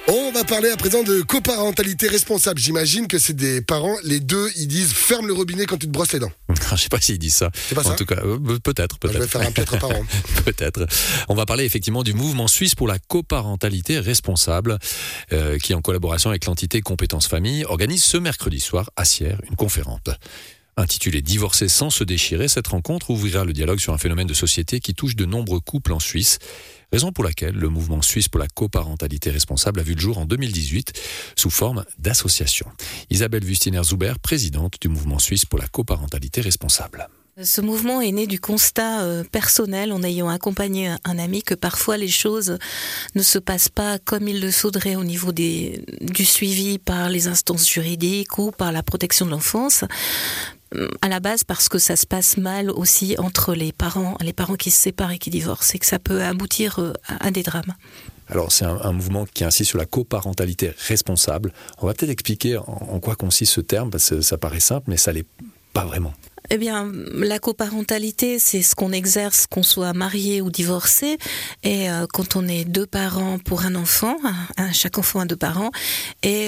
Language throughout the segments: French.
On va parler à présent de coparentalité responsable. J'imagine que c'est des parents, les deux, ils disent ferme le robinet quand tu te brosses les dents. Je sais pas s'ils disent ça. C'est pas ça ? En tout cas, peut-être. Je vais faire un piètre par an. Peut-être. On va parler effectivement du mouvement suisse pour la coparentalité responsable, qui, en collaboration avec l'entité Compétences Famille, organise ce mercredi soir à Sierre une conférence. Intitulée « Divorcer sans se déchirer », cette rencontre ouvrira le dialogue sur un phénomène de société qui touche de nombreux couples en Suisse. Raison pour laquelle le mouvement suisse pour la coparentalité responsable a vu le jour en 2018 sous forme d'association. Isabelle Wüstiner-Zuber, présidente du mouvement suisse pour la coparentalité responsable. Ce mouvement est né du constat personnel en ayant accompagné un ami que parfois les choses ne se passent pas comme il le faudrait au niveau du suivi par les instances juridiques ou par la protection de l'enfance. À la base parce que ça se passe mal aussi entre les parents qui se séparent et qui divorcent et que ça peut aboutir à des drames. Alors c'est un mouvement qui insiste sur la coparentalité responsable. On va peut-être expliquer en quoi consiste ce terme parce que ça paraît simple mais ça l'est pas vraiment. Eh bien, la coparentalité, c'est ce qu'on exerce, qu'on soit marié ou divorcé. Et quand on est deux parents pour un enfant, chaque enfant a deux parents, et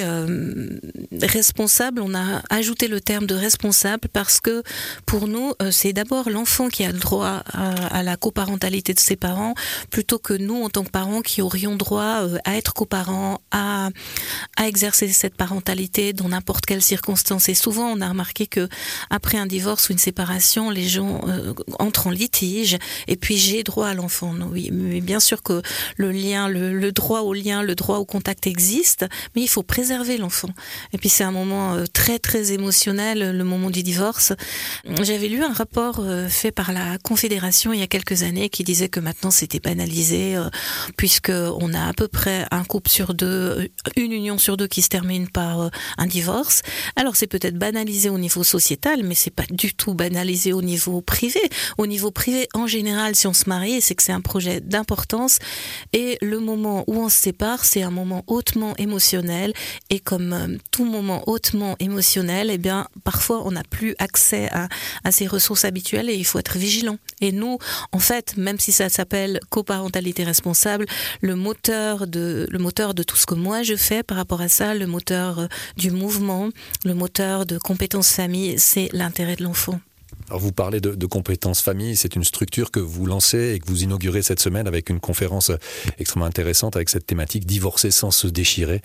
responsable, on a ajouté le terme de responsable parce que pour nous, c'est d'abord l'enfant qui a le droit à la coparentalité de ses parents, plutôt que nous, en tant que parents, qui aurions droit à être coparents, à exercer cette parentalité dans n'importe quelle circonstance. Et souvent, on a remarqué que après un divorce ou une séparation, les gens entrent en litige et puis j'ai droit à l'enfant. Oui, mais bien sûr que le lien, le droit au lien, le droit au contact existe, mais il faut préserver l'enfant. Et puis c'est un moment très très émotionnel, le moment du divorce. J'avais lu un rapport fait par la Confédération il y a quelques années qui disait que maintenant c'était banalisé puisque on a à peu près un couple sur deux, une union sur deux qui se termine par un divorce. Alors c'est peut-être banalisé au niveau sociétal, mais c'est pas du tout banalisé au niveau privé. Au niveau privé, en général, si on se marie, c'est que c'est un projet d'importance et le moment où on se sépare, c'est un moment hautement émotionnel et comme tout moment hautement émotionnel, eh bien, parfois on n'a plus accès à ses ressources habituelles et il faut être vigilant. Et nous, en fait, même si ça s'appelle coparentalité responsable, le moteur de tout ce que moi je fais par rapport à ça, le moteur du mouvement, le moteur de compétences famille, c'est l'intérêt de l'enfant. Alors vous parlez de compétences famille, c'est une structure que vous lancez et que vous inaugurez cette semaine avec une conférence extrêmement intéressante avec cette thématique divorcer sans se déchirer.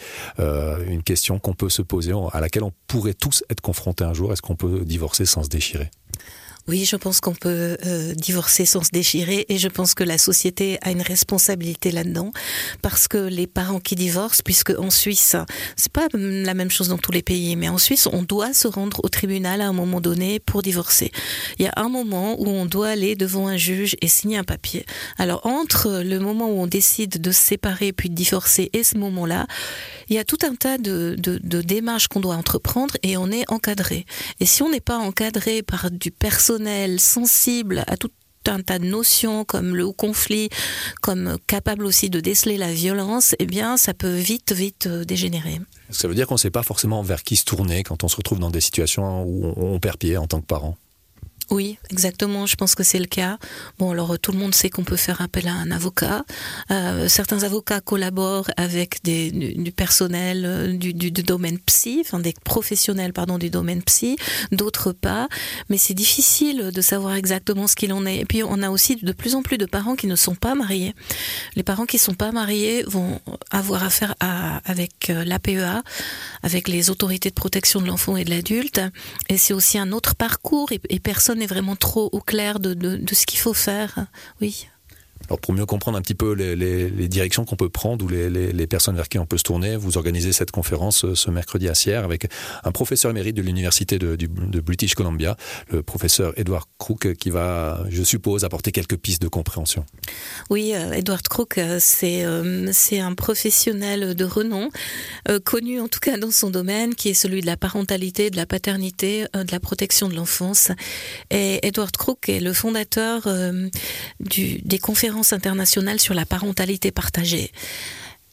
Une question qu'on peut se poser, à laquelle on pourrait tous être confrontés un jour. Est-ce qu'on peut divorcer sans se déchirer ? Oui, je pense qu'on peut divorcer sans se déchirer et je pense que la société a une responsabilité là-dedans parce que les parents qui divorcent, puisque en Suisse, c'est pas la même chose dans tous les pays, mais en Suisse, on doit se rendre au tribunal à un moment donné pour divorcer. Il y a un moment où on doit aller devant un juge et signer un papier. Alors, entre le moment où on décide de se séparer puis de divorcer et ce moment-là, il y a tout un tas de démarches qu'on doit entreprendre et on est encadré. Et si on n'est pas encadré par du personnel sensible à tout un tas de notions comme le conflit, comme capable aussi de déceler la violence, eh bien ça peut vite dégénérer. Ça veut dire qu'on ne sait pas forcément vers qui se tourner quand on se retrouve dans des situations où on perd pied en tant que parent. Oui, exactement, je pense que c'est le cas. Bon, alors tout le monde sait qu'on peut faire appel à un avocat. Certains avocats collaborent avec du personnel du domaine psy, enfin des professionnels du domaine psy, d'autres pas. Mais c'est difficile de savoir exactement ce qu'il en est. Et puis on a aussi de plus en plus de parents qui ne sont pas mariés. Les parents qui ne sont pas mariés vont avoir affaire avec l'APEA, avec les autorités de protection de l'enfant et de l'adulte. Et c'est aussi un autre parcours et personne n'est vraiment trop au clair de ce qu'il faut faire. Oui. Alors pour mieux comprendre un petit peu les directions qu'on peut prendre ou les personnes vers qui on peut se tourner, vous organisez cette conférence ce mercredi à Sierre avec un professeur émérite de l'université de British Columbia, le professeur Edward Crook, qui va, je suppose, apporter quelques pistes de compréhension. Oui, Edward Crook, c'est un professionnel de renom, connu en tout cas dans son domaine, qui est celui de la parentalité, de la paternité, de la protection de l'enfance. Et Edward Crook est le fondateur des conférences internationales sur la parentalité partagée.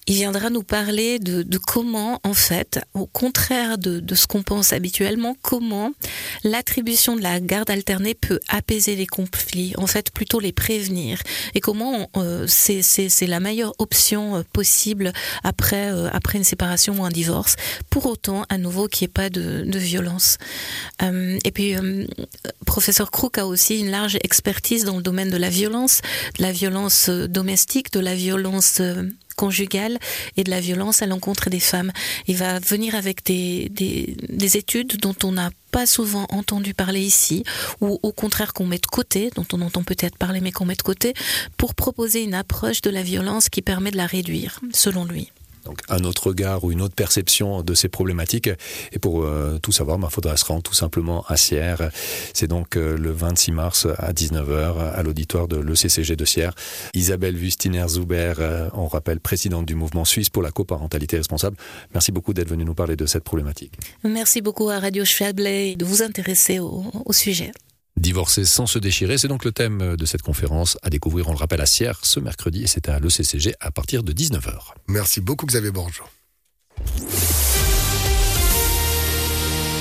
Il viendra nous parler de comment, en fait, au contraire de ce qu'on pense habituellement, comment l'attribution de la garde alternée peut apaiser les conflits, en fait plutôt les prévenir, et comment c'est la meilleure option possible après une séparation ou un divorce, pour autant à nouveau qu'il n'y ait pas de violence. Et puis professeur Crook a aussi une large expertise dans le domaine de la violence domestique, de la violence conjugale et de la violence à l'encontre des femmes. Il va venir avec des études dont on n'a pas souvent entendu parler ici, ou au contraire qu'on met de côté, dont on entend peut-être parler mais qu'on met de côté, pour proposer une approche de la violence qui permet de la réduire, selon lui. Donc un autre regard ou une autre perception de ces problématiques. Et pour tout savoir, il faudra se rendre tout simplement à Sierre. C'est donc le 26 mars à 19h à l'auditoire de l'ECCG de Sierre. Isabelle Wüstiner-Zuber, on rappelle, présidente du mouvement suisse pour la coparentalité responsable. Merci beaucoup d'être venue nous parler de cette problématique. Merci beaucoup à Radio Chablais de vous intéresser au sujet. Divorcer sans se déchirer, c'est donc le thème de cette conférence à découvrir, on le rappelle, à Sierre ce mercredi, et c'est à l'ECCG à partir de 19h. Merci beaucoup Xavier Borjo.